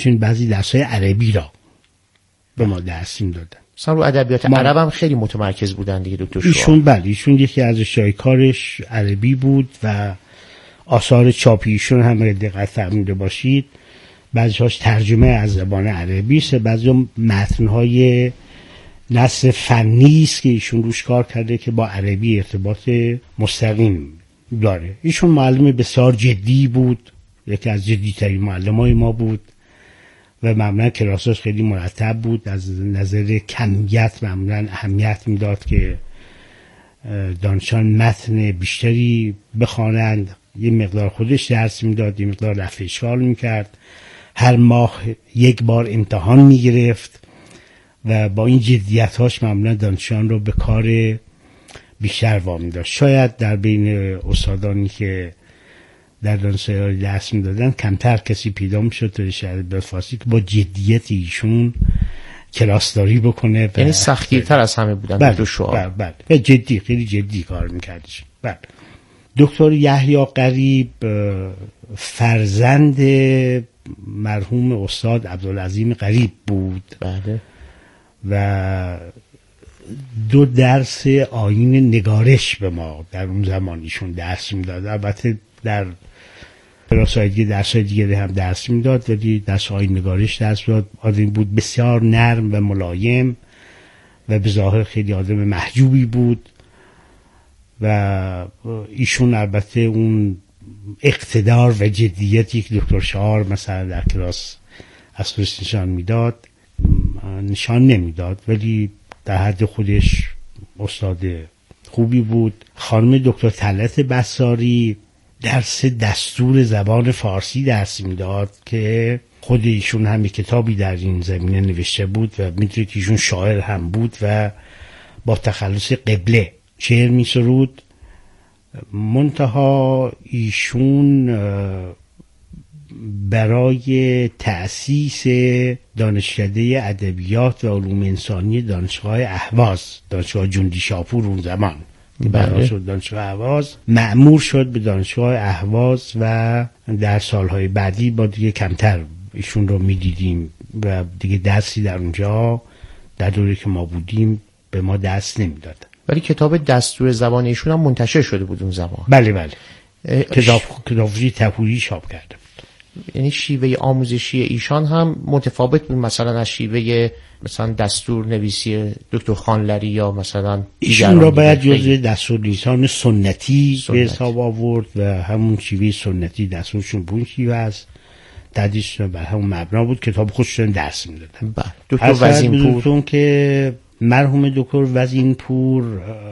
همچنین بعضی درس‌های عربی را به ما درس می‌دادن. مثلا رو ادبیات عرب هم خیلی متمرکز بودن دیگه دکتر شعار. ایشون یکی از اشتهارش عربی بود و آثار چاپی ایشون هم اگه دقت فرموده باشید بعضی‌هاش ترجمه از زبان عربی است، بعضی متن‌های نثر فنی است که ایشون روش کار کرده که با عربی ارتباط مستقیم داره. ایشون معلم بسیار جدی بود، یکی از جدی‌ترین معلمای ما بود و معمولا کلاساش خیلی مرتب بود، از نظر کمیت معمولا اهمیت میداد که دانشان متن بیشتری بخوانند، یه مقدار خودش درس میداد، یه مقدار رفع اشکال میکرد، هر ماه یک بار امتحان میگرفت و با این جدیت‌هاش معمولا دانشان رو به کار بیشتر وامی داشت. شاید در بین استادانی که در دانشگاه درس میدادن کمتر کسی پیدا میشد در شهر بلفاسی که با جدیت ایشون کلاسداری بکنه، یعنی سخت‌گیرتر از همه بودن دو شعار. بله جدی، خیلی جدی کار میکردش. بله. دکتر یحیی غریب فرزند مرحوم استاد عبدالعظیم غریب بود. بله. و 2 درس آیین نگارش به ما در اون زمان ایشون درس میداد. البته در کلاس‌های دیگه درس‌های دیگه هم درس میداد، ولی درس آیین نگارش درس داد. آدم بود بسیار نرم و ملایم و به ظاهر خیلی آدم محجوبی بود و ایشون البته اون اقتدار و جدیتی که دکتر شعار مثلا در کلاس از خودش نشان نمیداد، ولی در حد خودش استاد خوبی بود. خانم دکتر طلعت بساری درس دستور زبان فارسی درس میداد که خود ایشون هم کتابی در این زمینه نوشته بود و میدونید که ایشون شاعر هم بود و با تخلص قبله شعر میسرود. منتها ایشون برای تأسیس دانشکده ادبیات و علوم انسانی دانشگاه اهواز، دانشگاه جندی شاپور اون زمان برای شد دانشگاه اهواز، مأمور شد به دانشگاه اهواز و در سالهای بعدی با دیگه کمتر ایشون رو میدیدیم و دیگه درسی در اونجا در دوره که ما بودیم به ما دست نمیداد. ولی کتاب دستور زبان ایشون هم منتشر شده بود اون زمان. بله کتابی تپوری چاپ کرده بود. یعنی شیوه آموزشی ایشان هم متفاوت بود مثلا از شیوه مثلا دستور نویسی دکتر خانلری یا مثلا ایشون را باید جزء دستور نویسان سنتی به حساب آورد و همون شیوه سنتی دستورشون بود شیوه است، تدریسشون بر همون مبنا بود، کتاب خودشون درس میدادن. دکتر وزینپور که مرحوم دکتر وزینپور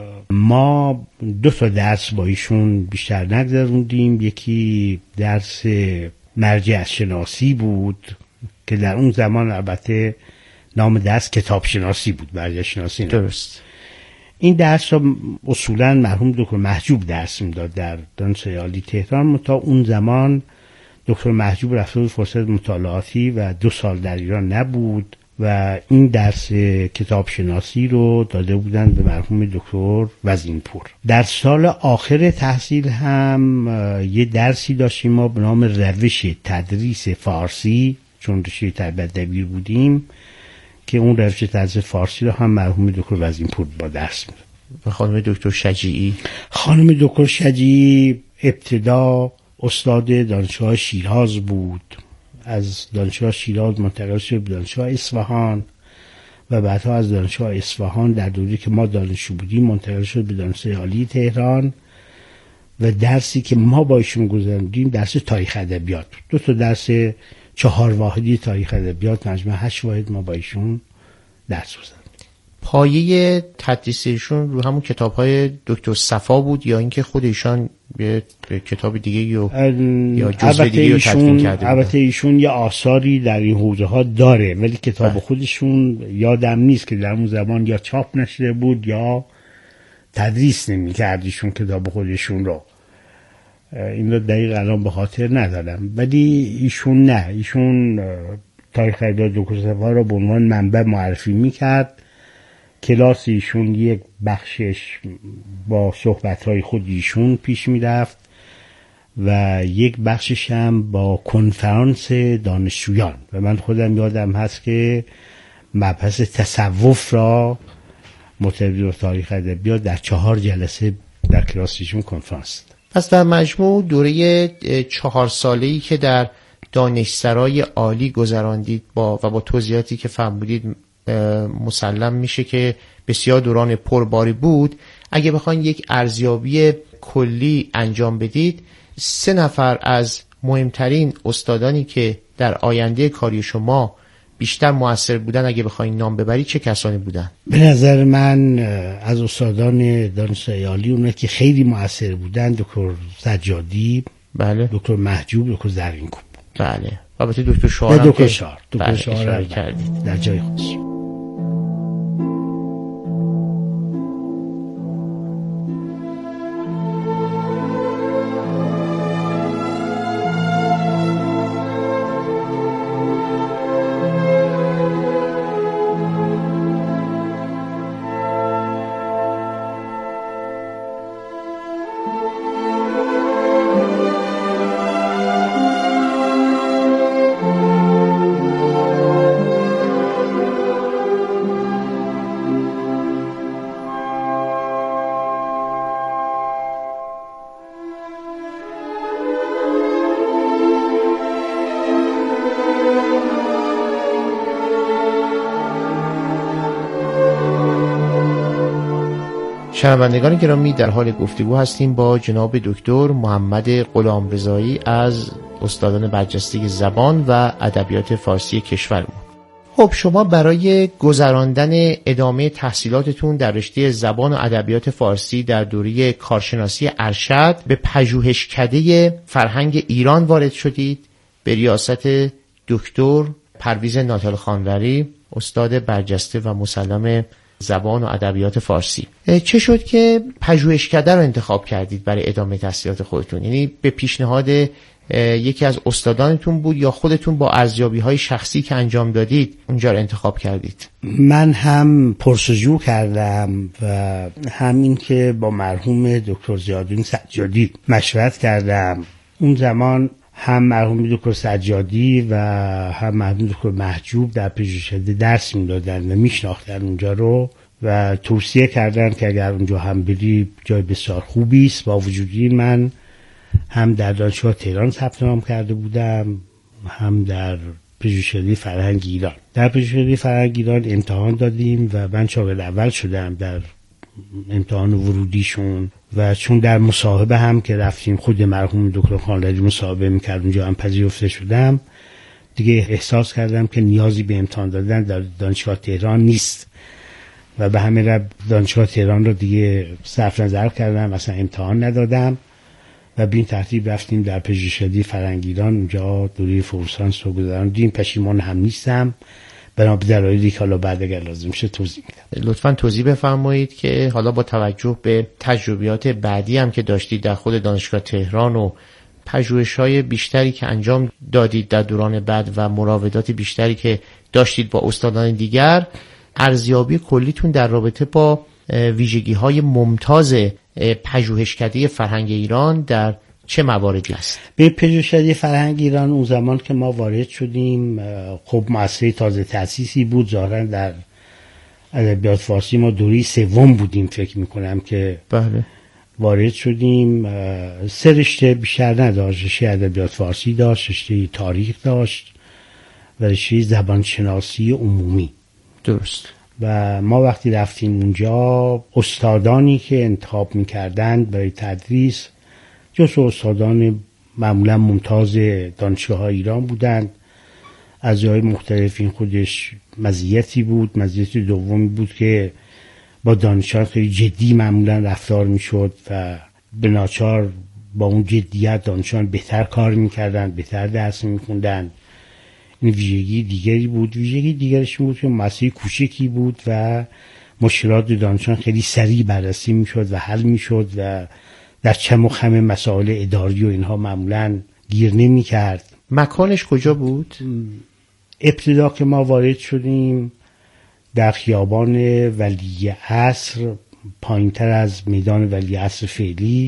ما 2 تا درس با ایشون بیشتر نگذروندیم. یکی درس مرجع شناسی بود که در اون زمان البته نام درس کتاب شناسی بود، مرجع شناسی نبود. درست. این درس را اصولا مرحوم دکتر محجوب درس میداد در دانشگاه عالی تهران، تا اون زمان دکتر محجوب رفته بود فرصت مطالعاتی و 2 سال در ایران نبود و این درس کتاب شناسی رو داده بودن به مرحوم دکتر وزینپور. در سال آخر تحصیل هم یه درسی داشتیم ما به نام روش تدریس فارسی، چون رشته تربیت دبیر بودیم، که اون روش تدریس فارسی رو هم مرحوم دکتر وزینپور با درس میداد. و خانم دکتر شجیعی؟ خانم دکتر شجیعی ابتدا استاد دانشگاه شیراز بود، از دانشگاه شیراز منتقل شد به دانشگاه اصفهان و بعدها از دانشگاه اصفهان در دوری که ما دانشجو بودیم منتقل شد به دانشگاه عالی تهران و درسی که ما با ایشون گذروندیم درس تاریخ ادبیات بود. 2 تا درس 4 واحدی تاریخ ادبیات، مجموع 8 واحد ما با ایشون درس گذروندیم. پایه تدریس ایشون رو همون کتاب‌های دکتر صفا بود یا اینکه خود ایشان به کتاب دیگه یا جزء دیگه رو تدوین کرده؟ البته ایشون یه آثاری در این حوزه‌ها داره، ولی کتاب خودشون یادم نیست که در اون زمان یا چاپ نشده بود یا تدریس نمی‌کرد ایشون کتاب خودشون رو. این رو دقیق الان به خاطر ندارم، ولی ایشون تاریخ ادبیات دکتر صفا رو به عنوان منبع معرفی می‌کرد. کلاس ایشون یک بخشش با صحبت‌های خود ایشون پیش می‌رفت و یک بخشش هم با کنفرانس دانشجویان و من خودم یادم هست که مبحث تصوف را مرتبط با تاریخ ادبیات در 4 جلسه در کلاسشون کنفرانس. پس در مجموع دوره 4 ساله‌ای که در دانشسرای عالی گذراندید و با توضیحاتی که فرمودید مسلم میشه که بسیار دوران پرباری بود. اگه بخواید یک ارزیابی کلی انجام بدید، 3 نفر از مهمترین استادانی که در آینده کاری شما بیشتر مؤثر بودن اگه بخواید نام ببرید چه کسانی بودن؟ به نظر من از استادان دانشسرای عالی اونه که خیلی مؤثر بودن دکتر سجادی، بله، دکتر محجوب، دکتر زرینکوب، بله، البته دکتر شعار هم دکتر شعار کردید در جای خودش. شنوندگان گرامی، در حال گفتگو هستیم با جناب دکتر محمد غلامرضایی از استادان برجسته زبان و ادبیات فارسی کشورمون. خب شما برای گذراندن ادامه تحصیلاتتون در رشته زبان و ادبیات فارسی در دوره کارشناسی ارشد به پژوهشکده فرهنگ ایران وارد شدید به ریاست دکتر پرویز ناتال خانوری، استاد برجسته و مسلم زبان و ادبیات فارسی. چه شد که پژوهشکده رو انتخاب کردید برای ادامه تحصیلات خودتون؟ یعنی به پیشنهاد یکی از استادانتون بود یا خودتون با ارزیابی‌های شخصی که انجام دادید اونجا رو انتخاب کردید؟ من هم پرسجو کردم و همین که با مرحوم دکتر ضیاءالدین سجادی مشورت کردم. اون زمان هم مرحوم دکتر سجادی و هم مرحوم دکتر محجوب در پژوهشکده درس میدادن و میشناختن اونجا رو و توصیه کردن که اگر اونجا هم بری جای بسیار خوبی است. با وجود این من هم در دانشگاه تهران ثبت نام کرده بودم، هم در پژوهشکده فرهنگ ایران. در پژوهشکده فرهنگ ایران امتحان دادیم و من شاگرد اول شدم در امتحان ورودیشون و چون در مصاحبه هم که رفتیم خود مرحوم دکتر خانلری مصاحبه میکرد اونجا هم پذیرفته شدم، دیگه احساس کردم که نیازی به امتحان دادن در دانشگاه تهران نیست و به همین رو دانشگاه تهران رو دیگه صرف نظر کردم، اصلا امتحان ندادم و به این ترتیب رفتیم در پژوهشکده فرهنگ ایران. اونجا دوره فورسانس رو گذراندیم. پشیمان هم نیستم، بنا به دلایلی که حالا بعد اگر لازم شه توضیح میدم. لطفاً توضیح بفرمایید که حالا با توجه به تجربیات بعدی هم که داشتید در خود دانشگاه تهران و پژوهش‌های بیشتری که انجام دادید در دوران بعد و مراودات بیشتری که داشتید با استادان دیگر، ارزیابی کلیتون در رابطه با ویژگی‌های ممتاز پژوهشکده فرهنگ ایران در چه مواردی است؟ به پژوهشکده فرهنگ ایران اون زمان که ما وارد شدیم، خب مؤسسه تازه تأسیسی بود. ظاهرا در ادبیات فارسی ما دوره 3 بودیم فکر میکنم که بله وارد شدیم. 3 رشته بیشتر نداشت. رشته ادبیات فارسی داشت، رشته تاریخ داشت و رشته زبانشناسی عمومی. درست. و ما وقتی رفتیم اونجا استادانی که انتخاب میکردند برای تدریس جز استادان معمولا ممتاز دانشگاه‌های ایران بودند. از جای مختلف این خودش مزیتی بود. مزیت دومی بود که با دانشجویان خیلی جدی معمولا رفتار میشد و به ناچار با اون جدیت دانشجویان بهتر کار میکردن، بهتر درس میخوندن. این ویژگی دیگری بود. ویژگی دیگرش بود که مؤسسه کوچکی بود و مشکلات دانشجویان خیلی سریع بررسی میشد و حل میشد و در چم و خم مسائل اداری و اینها معمولا گیر نمی کرد. مکانش کجا بود؟ ابتدا که ما وارد شدیم در خیابان ولی عصر، پایینتر از میدان ولی عصر فعلی،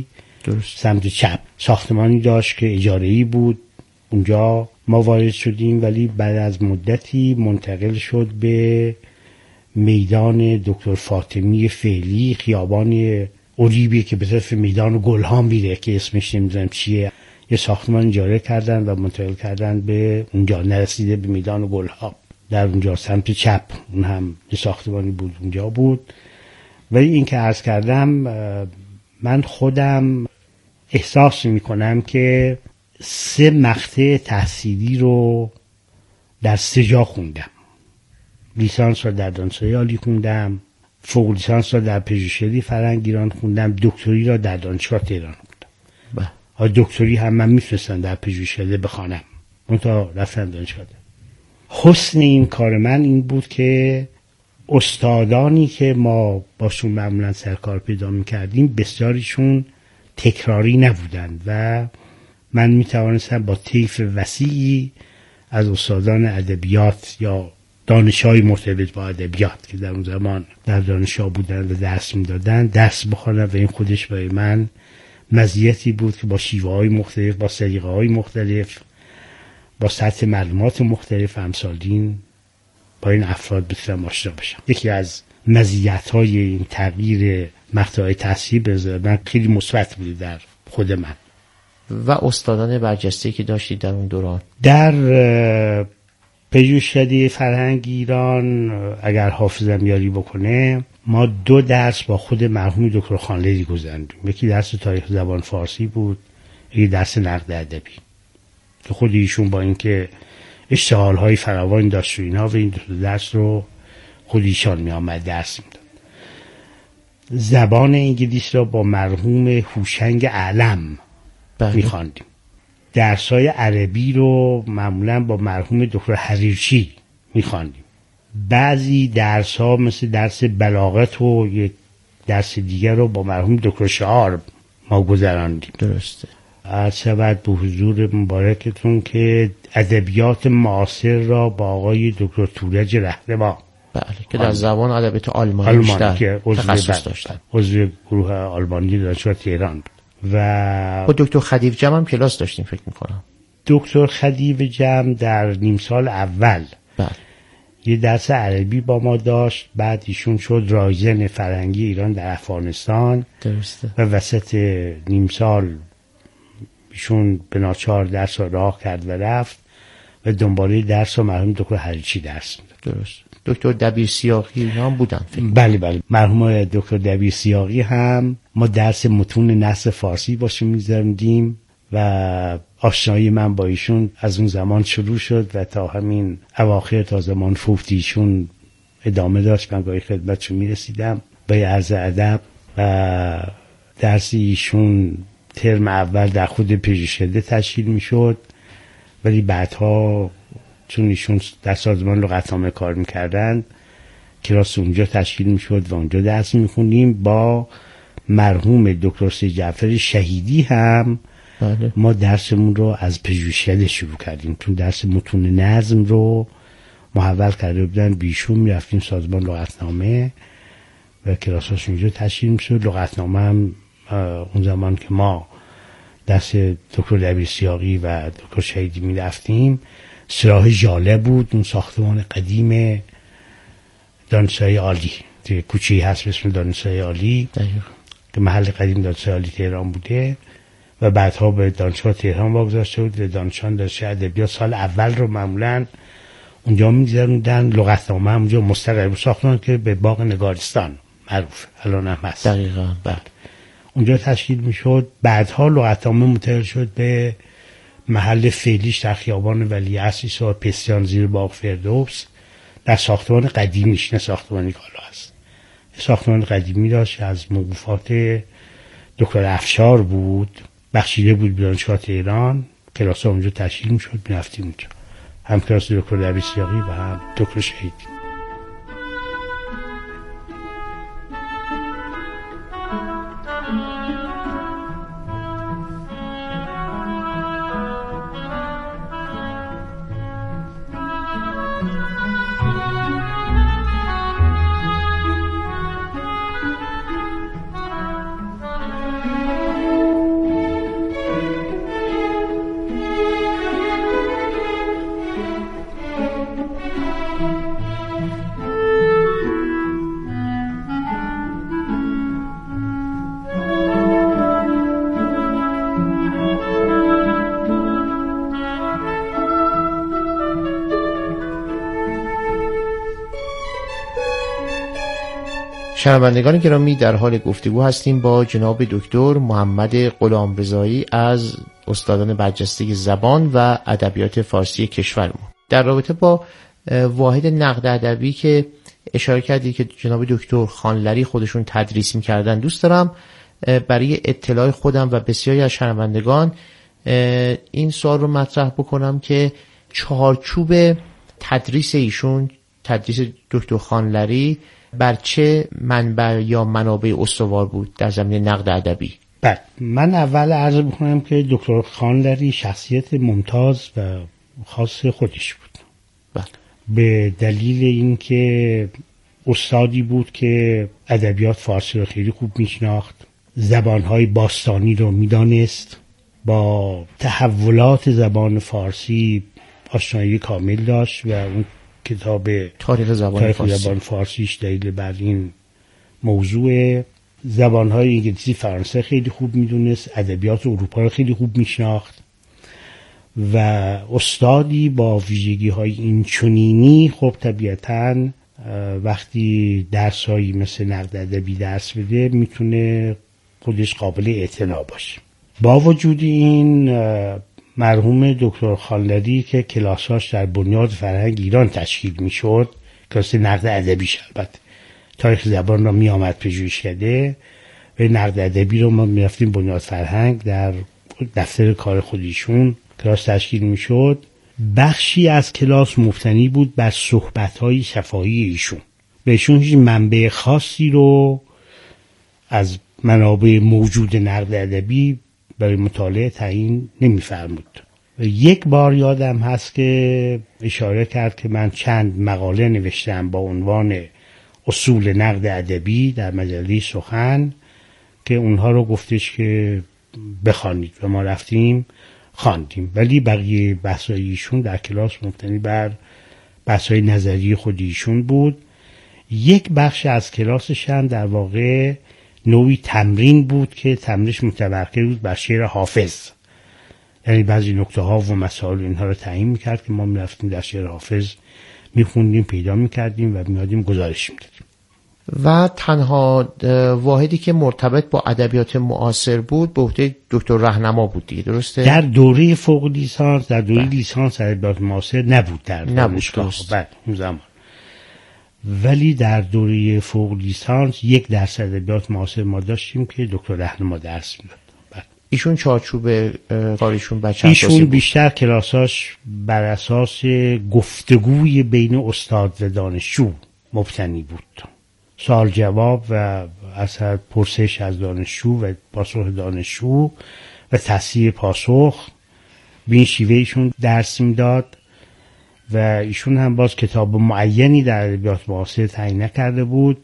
درست. سمت چپ ساختمانی داشت که اجاره‌ای بود. اونجا ما وارد شدیم، ولی بعد از مدتی منتقل شد به میدان دکتر فاطمی فعلی، خیابان اولیبی که به طرف میدان گلها میره که اسمش نمیدونم چیه. یه ساختمان اجاره کردن و منتقل کردن به اونجا، نرسیده به میدان گلها، در اونجا سمت چپ اون هم یه ساختمانی بود اونجا بود. ولی این که عرض کردم، من خودم احساس میکنم که 3 مقطع تحصیلی رو در 3 جا خوندم. لیسانس رو در دانشگاه عالی خوندم، فوق لیسانس رو در پژوهشکده فرهنگ ایران خوندم، دکتری رو در دانشگاه تهران خوندم. دکتری هم من میتونستم در پژوهشکده بخوانم، منتها رفتم دانشگاه. حسن این کار من این بود که استادانی که ما باشون معمولا سرکار پیدا میکردیم بسیاریشون تکراری نبودند و من میتوانستم با طیف وسیعی از استادان ادبیات یا دانش‌های مرتبط با ادبیات که در اون زمان در دانشگاه بودن و درس میدادن درس بخوانم و این خودش برای من مزیتی بود که با شیوه‌های مختلف، با سلیقه‌های مختلف، با سطح معلومات مختلف امثالین با این افراد بتونم آشنا بشم. یکی از مزیت‌های این تغییر مقطع تحصیلی به نظر من خیلی مثبت بود در خود من. و استادان برجسته که داشتید در اون دوران؟ در پژوهشکده فرهنگ ایران اگر حافظم یاری بکنه، ما 2 درس با خود مرحوم دکتر خانلری گذروندیم. یکی درس تاریخ زبان فارسی بود، یکی درس نقد ادبی که خود ایشون با اینکه اشتغال‌های فراوان داشت و اینا و این 2 درس رو خود ایشان می آمد درس میداد. زبان انگلیس را با مرحوم هوشنگ علم می‌خواندیم. درس‌های عربی رو معمولاً با مرحوم دکتر حریرچی می‌خواندیم. بعضی درس‌ها مثل درس بلاغت و یک درس دیگر رو با مرحوم دکتر شعار ما گذراندیم. درسته. عرض شود به حضور مبارکتون که ادبیات معاصر را با آقای دکتر تورج رهنما، بله، که در زبان ادبیات آلمانی بیشتر تخصص داشتن، عضو گروه آلمانی دانشگاه تهران بود. و با دکتر خدیو جمع هم کلاس داشتیم فکر میکنم. دکتر خدیو جمع در نیم سال اول بله یه درس عربی با ما داشت، بعد ایشون شد رایزن فرهنگی ایران در افغانستان. درسته. و وسط نیم سال ایشون به ناچار درس رو راه کرد و رفت و دنباله درس رو مرحوم دکتر حریرچی درس میداد. درست. دکتر دبیر سیاقی هم بودن فکر. بله مرحوم دکتر دبیر سیاقی هم ما درس متون نثر فارسی باشون می‌ذاریم و آشنایی من با ایشون از اون زمان شروع شد و تا همین اواخر تا زمان فوت ایشون ادامه داشت. من با خدمتشون میرسیدم با عرض ادب و درس ایشون ترم اول در خود پژوهشکده تشکیل میشد، ولی بعدها چون ایشون در سازمان لغتنامه کار میکردن کلاس اونجا تشکیل میشد و اونجا درس میخونیم. با مرحوم دکتر سید جعفر شهیدی هم بله. ما درسمون رو از پژوهشکده شروع کردیم، چون درس متون نظم رو محول کرده بودن بیشون میرفتیم سازمان لغتنامه و کلاساش اونجا تشکیل میشد. لغتنامه هم اون زمان که ما دست دکتر دبیر سیاقی و دکتر شهیدی میرفتیم سراح ژاله بود، اون ساختمان قدیم دانشگاه عالی، کوچه‌ای هست به اسم دانشگاه عالی که محل قدیم دانشگاه عالی تهران بوده و بعدها به دانشگاه تهران واگذاشته بود و دانشان دانشگاه ادبیات سال اول رو معمولاً اونجا می‌گذروندن. لغتنامه هم اونجا مستقر ساختمان که به باغ نگارستان معروف الان هم هست. دقیقاً بله. اونجا تشکیل میشد. بعدها لغتنامه منتقل شد به محل فعلیش در خیابان ولیعصر و پستیان زیر باغ فردوس در ساختمان قدیمیش، نه ساختمانی که حالا هست. ساختمان قدیمی داشت از موقوفات دکتر افشار بود، بخشیده بود به دانشگاه تهران. کلاس ها اونجا تشکیل میشد، میرفتیم اونجا، هم کلاس دکتر دبیر سیاقی و هم دکتر شهیدی. شنوندگان گرامی، در حال گفتگو هستیم با جناب دکتر محمد غلامرضایی از استادان برجسته زبان و ادبیات فارسی کشورمون. در رابطه با واحد نقد ادبی که اشاره کردید که جناب دکتر خانلری خودشون تدریس می‌کردن، دوست دارم برای اطلاع خودم و بسیاری از شنوندگان این سوال رو مطرح بکنم که چارچوب تدریس ایشون، تدریس دکتر خانلری، بر چه منبع یا منابع استوار بود در زمینه نقد ادبی؟ بله، من اول عرض بکنم که دکتر خانلری شخصیت ممتاز و خاص خودش بود. بله. به دلیل اینکه استادی بود که ادبیات فارسی رو خیلی خوب میشناخت، زبانهای باستانی رو میدانست، با تحولات زبان فارسی آشنایی کامل داشت و اون کتاب تاریخ زبان فارسیش دلیل بر این موضوع. زبانهای انگلیسی، فرانسه خیلی خوب میدونست، ادبیات اروپا رو خیلی خوب میشناخت و استادی با ویژگی های این چنینی خب طبیعتاً وقتی درسایی مثل نقد ادبی درس بده میتونه خودش قابل اعتنا باشه. با وجود این مرحوم دکتر خانلری که کلاساش در بنیاد فرهنگ ایران تشکیل میشد، کلاس نقد ادبیش البته تاریخ زبان را می آمد پژوهشکده و نقد ادبی رو ما میرفتیم بنیاد فرهنگ در دفتر کار خودشون کلاس تشکیل میشد. بخشی از کلاس مبتنی بود بر صحبت‌های شفاهی ایشون. بهشون هیچ منبع خاصی رو از منابع موجود نقد ادبی برای مطالعه تعیین نمی‌فرمود. یک بار یادم هست که اشاره کرد که من چند مقاله نوشتم با عنوان اصول نقد ادبی در مجله سخن که اونها رو گفتش که بخوانید و ما رفتیم خواندیم، ولی بقیه بحث‌های ایشون در کلاس مبتنی بر بحث‌های نظری خود ایشون بود. یک بخش از کلاسش هم در واقع نوعی تمرین بود که تمرینش متمرکز بود بر شعر حافظ، یعنی بعضی نکته ها و مسائل اینها رو تعیین میکرد که ما میرفتیم در شعر حافظ میخوندیم، پیدا میکردیم و میادیم گزارش میدادیم. و تنها واحدی که مرتبط با ادبیات معاصر بود به عهده دکتر رهنما بود دیگه، درسته؟ در دوره فوق لیسانس، در دوره لیسانس ادبیات معاصر نبود در دانشگاه بعد اون زمان، ولی در دوره فوق لیسانس یک درس ادبیات معاصر ما داشتیم که دکتر رهنما درس میداد. ایشون چارچوب کارشون بچه ایشون بیشتر کلاساش بر اساس گفتگوی بین استاد و دانشجو مبتنی بود، سوال جواب و اثر پرسش از دانشجو و پاسخ دانشجو و تصحیح پاسخ، به این شیوه ایشون درس میداد و ایشون هم باز کتاب معینی در ادبیات معاصر تعیین نکرده بود،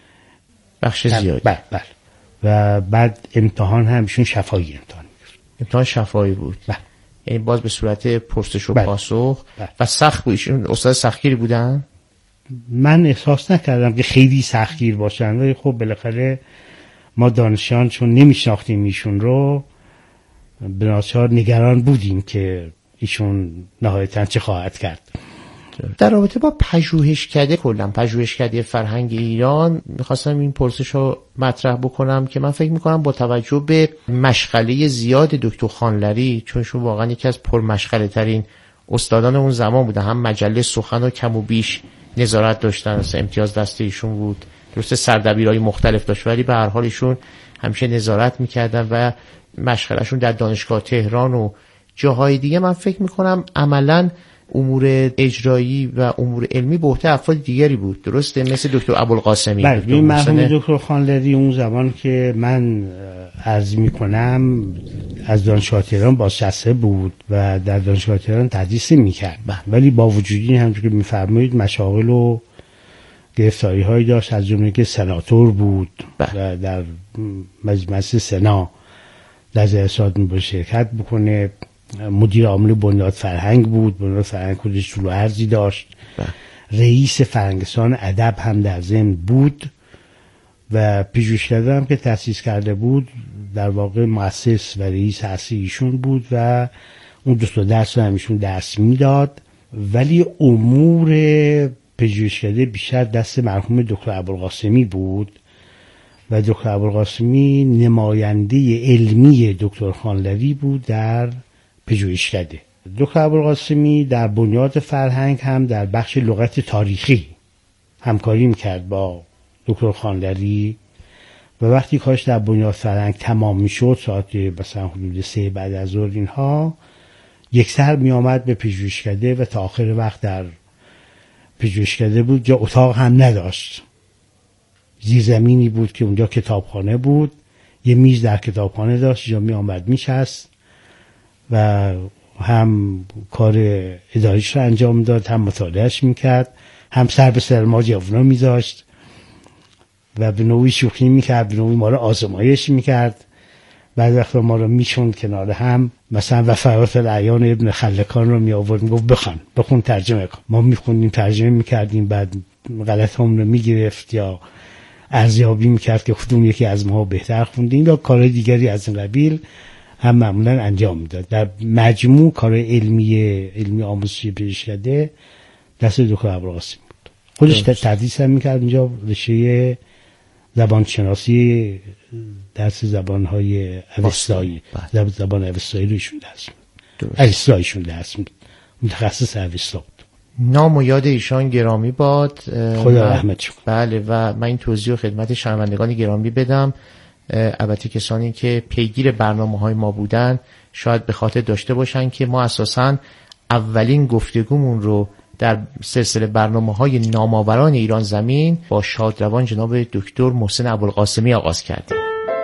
بخش زیادی. بله. و بعد امتحان هم ایشون شفاهی امتحان شفاهی بود. یعنی باز به صورت پرسش و پاسخ. و سخت بود. ایشون استاد سختگیری بودن؟ من احساس نکردم که خیلی سختگیر باشن، ولی خب بالاخره ما دانشجویان چون نمیشناختیم ایشون رو، بناچار نگران بودیم که ایشون نهایتاً چه خواهد کرد. در رابطه با پژوهشکده، کلا پژوهشکده فرهنگ ایران، میخواستم این پرسش رو مطرح بکنم که من فکر میکنم با توجه به مشغله زیاد دکتر خانلری، چونشون واقعا یکی از پرمشغله ترین استادان اون زمان بودن، هم مجله سخن رو کم و بیش نظارت داشتن، امتیاز دست ایشون بود، درسته سردبیرهای مختلف داشت ولی به هر حال ایشون همیشه نظارت میکردن و مشغلهشون در دانشگاه تهران و جاهای دیگه. من فکر میکنم عملاً امور اجرایی و امور علمی به عهده افراد دیگری بود، درسته؟ مثل دکتر ابوالقاسمی. بله، این مرحوم دکتر خانلری اون زمان که من عرض میکنم از دانشگاه تهران بازنشسته بود و در دانشگاه تهران تدریس میکرد، ولی با وجود این همونطور که میفرمایید مشاغل و گرفتاری هایی داشت، از جمله که سناتور بود و در مجلس سنا در جلسات میباید شرکت بکنه، مدیر عامل بنیاد فرهنگ بود، بنیاد فرهنگ خودش طول و عرضی داشت، رئیس فرهنگستان ادب هم در ضمن بود و پژوهشکده هم که تأسیس کرده بود در واقع مؤسس و رئیس اصلی ایشون بود و اون دو تا درس رو همیشون درس میداد، ولی امور پژوهشکده بیشتر دست مرحوم دکتر ابوالقاسمی بود و دکتر ابوالقاسمی نماینده علمی دکتر خانلری بود در پژوهشکده. دکتر ابوالقاسمی در بنیاد فرهنگ هم در بخش لغت تاریخی همکاری میکرد با دکتر خانلری و وقتی کارش در بنیاد فرهنگ تمام میشد ساعت مثلا حدود 3 بعد از ظهر اینها یک سر می آمد به پژوهشکده و تا آخر وقت در پژوهشکده بود. جا اتاق هم نداشت، زیرزمینی بود که اونجا کتابخانه بود، یه میز در کتابخانه داشت، جا می آمد میشست و هم کار اداریش رو انجام داد، هم مطالعهش میکرد، هم سر به سر ما جوونا میذاشت و به نوعی شوخی میکرد، به نوعی ما رو آزمایش میکرد. بعد وقتا ما رو میشوند کنار هم، مثلا وفرات الاعیان ابن خلکان رو می آورد میگفت بخون ترجمه کن. ما میخوندیم ترجمه میکردیم، بعد غلط هم رو میگرفت یا ارزیابی میکرد که خودمون یکی از ما بهتر خوندیم یا کار دیگری از این قبیل هم معمولا انجام میداد. در مجموع کار علمی آموزشی پژوهشکده دست دکتر ابوالقاسمی بود. خودش تدریس هم میکرد اینجا، رشته زبانشناسی درس زبانهای اوستایی، زبان اوستایی رو ایشون درس می‌داد. اوستاییشون درس می‌داد. متخصص اوستا بود. نام و یاد ایشان گرامی باد. خدا رحمتش کنه. بله و من این توضیح رو خدمت شنوندگان گرامی بدم. البته کسانی که پیگیر برنامه‌های ما بودن شاید به خاطر داشته باشن که ما اساساً اولین گفتگومون رو در سلسله برنامه‌های نامآوران ایران زمین با شادروان جناب دکتر محسن ابوالقاسمی آغاز کردیم.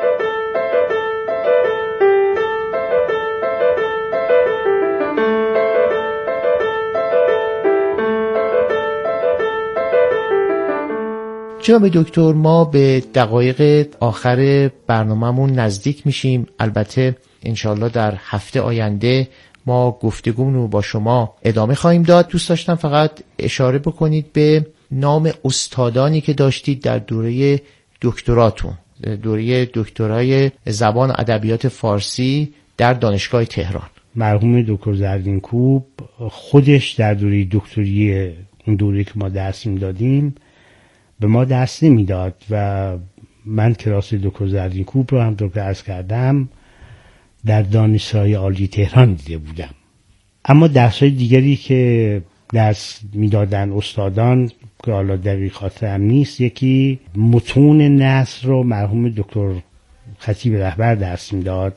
جناب دکتر، ما به دقایق آخر برنامه‌مون نزدیک میشیم. البته انشالله در هفته آینده ما گفتگومون رو با شما ادامه خواهیم داد. دوست داشتم فقط اشاره بکنید به نام استادانی که داشتید در دوره دکتراتون، دوره دکترای زبان و ادبیات فارسی در دانشگاه تهران. مرحوم دکتر زرینکوب خودش در دوره دکتری اون دوره که ما درس میدادیم به ما درس نمیداد و من کلاس دکتر زرینکوب رو هم که عرض کردم در دانشگاه عالی تهران دیده بودم. اما درس‌های دیگری که درس میدادن استادان که حالا دقیق خاطرم نیست، یکی متون نثر رو مرحوم دکتر خطیب رهبر درس میداد،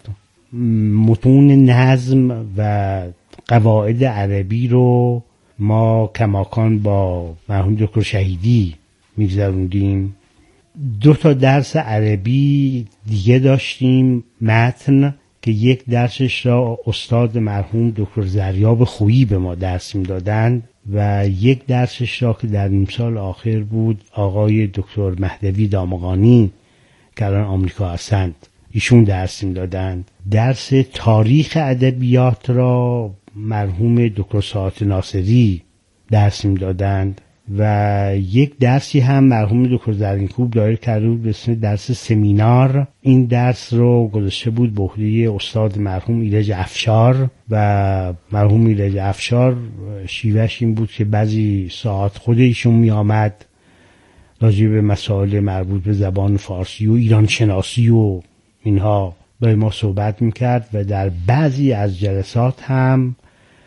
متون نظم و قواعد عربی رو ما کماکان با مرحوم دکتر شهیدی میگذروندیم. 2 درس عربی دیگه داشتیم، متن، که یک درسش را استاد مرحوم دکتر زریاب خویی به ما درس میدادند و یک درسش را که در نیم سال آخر بود آقای دکتر مهدوی دامغانی که الان آمریکا هستند ایشون درس میدادند. درس تاریخ ادبیات را مرحوم دکتر ساعت ناصری درس میدادند و یک درسی هم مرحوم دکتر زرینکوب دایر کرده بود به اسم درس سمینار. این درس رو گذاشته بود به عهده استاد مرحوم ایرج افشار و مرحوم ایرج افشار شیوهش این بود که بعضی ساعت خود ایشون می آمد راجع به مسائل مربوط به زبان فارسی و ایران شناسی و اینها با ما صحبت میکرد و در بعضی از جلسات هم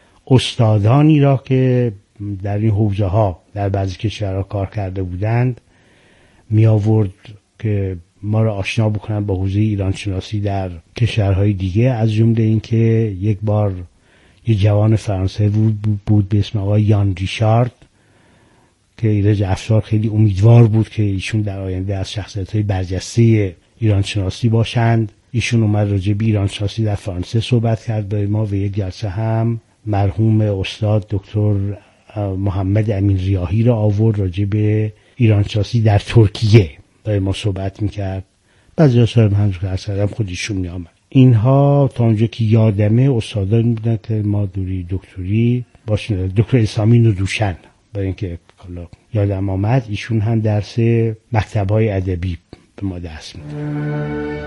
استادانی را که در این حوزه ها در بعضی کشورها کار کرده بودند می آورد که ما را آشنا بکنن با حوزه ایران شناسی در کشورهای دیگه. از جمله این که یک بار یه جوان فرانسوی بود به اسم آقای یان ریشارد که ایرج افشار خیلی امیدوار بود که ایشون در آینده از شخصیت‌های برجسته ایران شناسی باشند. ایشون اومد راجع به ایران شناسی در فرانسه صحبت کرد با ما و یک جلسه هم مرحوم استاد دکتر محمد امین ریاحی را آورد راجع به ایران شناسی در ترکیه با ما صحبت میکرد. بعضی اصلا همونجور که اصلا خودشون میامد. اینها تا اونجا که یادمه استادان بودن که ما دوری دکتری باشن. دکتر اسامی ندوشن برای اینکه یادم آمد ایشون هم درس مکتب‌های ادبی به ما درس میدن.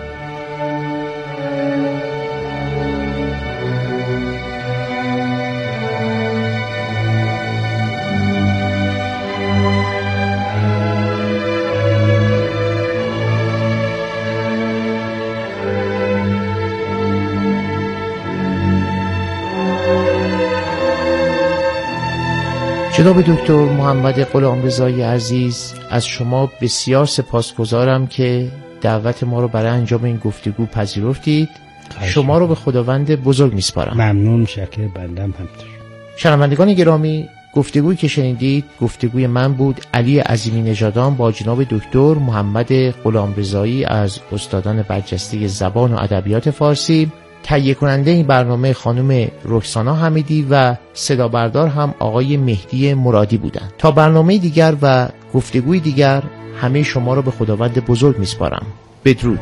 جناب دکتر محمد غلامرضایی عزیز، از شما بسیار سپاسگزارم که دعوت ما رو برای انجام این گفتگو پذیرفتید. شما رو به خداوند بزرگ میسپارم. ممنون، شکر بندم همینطور. شنوندگان گرامی، گفتگویی که شنیدید گفتگوی من بود، علی عظیمی نژادان با جناب دکتر محمد غلامرضایی از استادان برجسته زبان و ادبیات فارسی. تهیه کننده این برنامه خانم رکسانا حمیدی و صدا بردار هم آقای مهدی مرادی بودند. تا برنامه دیگر و گفتگوی دیگر همه شما را به خداوند بزرگ میسپارم. بدرود.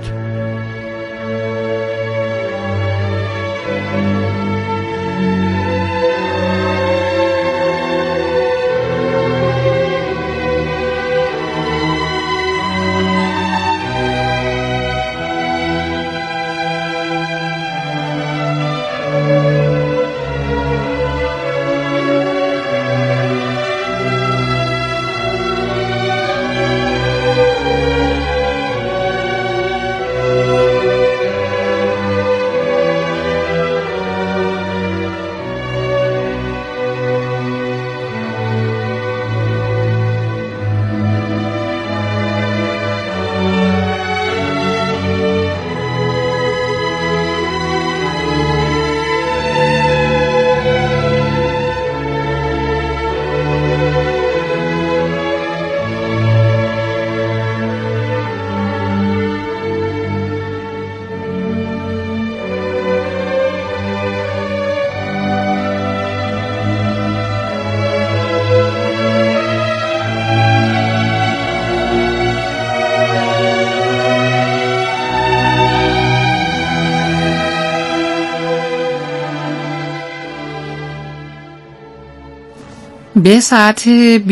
به ساعت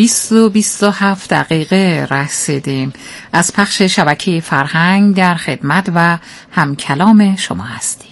20:27 رسیدیم. از پخش شبکه فرهنگ در خدمت و همکلام شما هستیم.